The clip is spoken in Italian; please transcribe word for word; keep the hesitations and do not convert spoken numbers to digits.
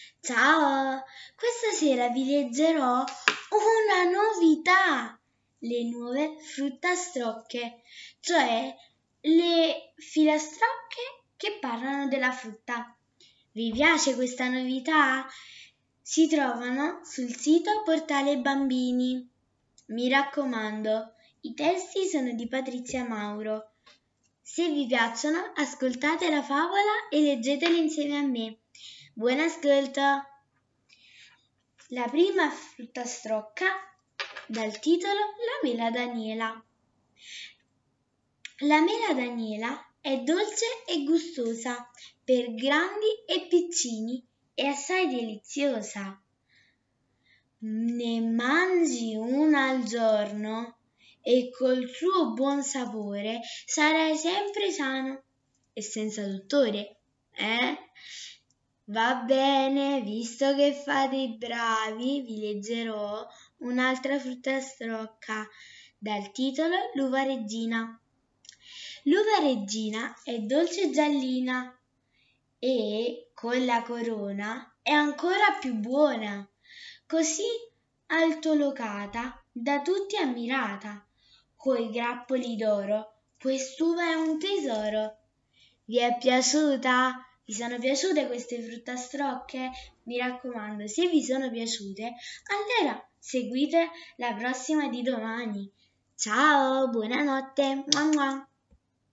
Ciao, questa sera vi leggerò una novità, le nuove fruttastrocche, cioè le filastrocche che parlano della frutta. Vi piace questa novità? Si trovano sul sito Portale Bambini. Mi raccomando, i testi sono di Patrizia Mauro. Se vi piacciono, ascoltate la favola e leggetela insieme a me. Buon ascolto! La prima fruttastrocca dal titolo La mela Daniela. La mela Daniela è dolce e gustosa per grandi e piccini e assai deliziosa. Ne mangi una al giorno e col suo buon sapore sarai sempre sano e senza dottore, eh? Va bene, visto che fate i bravi, vi leggerò un'altra fruttastrocca dal titolo L'uva regina. L'uva regina è dolce giallina e con la corona è ancora più buona, così altolocata, da tutti ammirata, coi grappoli d'oro, quest'uva è un tesoro. Vi è piaciuta? Vi sono piaciute queste fruttastrocche? Mi raccomando, se vi sono piaciute, allora seguite la prossima di domani. Ciao, buonanotte. Mua mua.